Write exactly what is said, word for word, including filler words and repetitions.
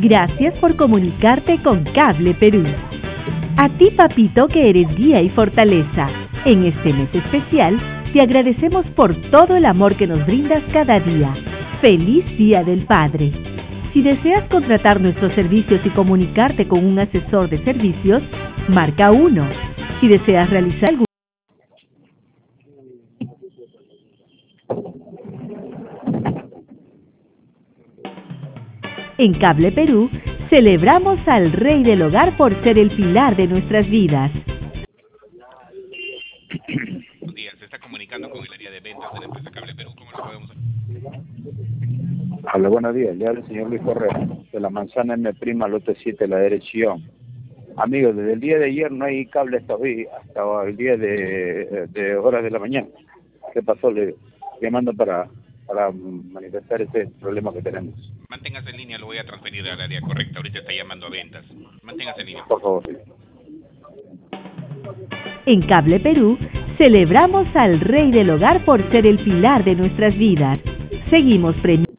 Gracias por comunicarte con Cable Perú. A ti, papito, que eres guía y fortaleza. En este mes especial, te agradecemos por todo el amor que nos brindas cada día. ¡Feliz Día del Padre! Si deseas contratar nuestros servicios y comunicarte con un asesor de servicios, marca uno. Si deseas realizar algún En Cable Perú, celebramos al Rey del Hogar por ser el pilar de nuestras vidas. Buenos días, se está comunicando con el área de ventas de la empresa Cable Perú. ¿Cómo lo podemos hacer? Hola, buenos días. Le habla el señor Luis Correa, de la manzana M Prima, lote siete, la dirección. Amigos, desde el día de ayer no hay cable hasta hoy, hasta el día de, de horas de la mañana. ¿Qué pasó? Le llamando para, para manifestar ese problema que tenemos. Manténgase en línea, lo voy a transferir al área correcta. Ahorita está llamando a ventas. Manténgase en línea. Por favor, sí. En Cable Perú, celebramos al Rey del Hogar por ser el pilar de nuestras vidas. Seguimos premiando.